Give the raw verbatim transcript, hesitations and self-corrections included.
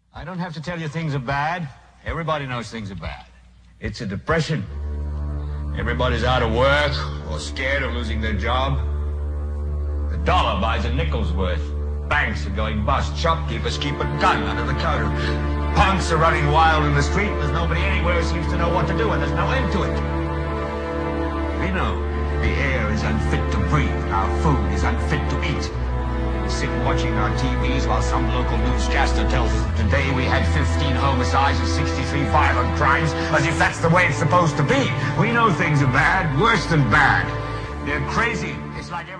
I don't have to tell you things are bad. Everybody knows things are bad. It's a depression. Everybody's out of work or scared of losing their job. The dollar buys a nickel's worth. Banks are going bust. Shopkeepers keep a gun under the counter. Punks are running wild in the street. There's nobody anywhere who seems to know what to do, and there's no end to it. We know the air is unfit to breathe. Our food is unfit to eat. We sit watching our T Vs while some local newscaster tells us that today we had fifteen homicides and sixty-three violent crimes, as if that's the way it's supposed to be. We know things are bad, worse than bad. They're crazy. It's like every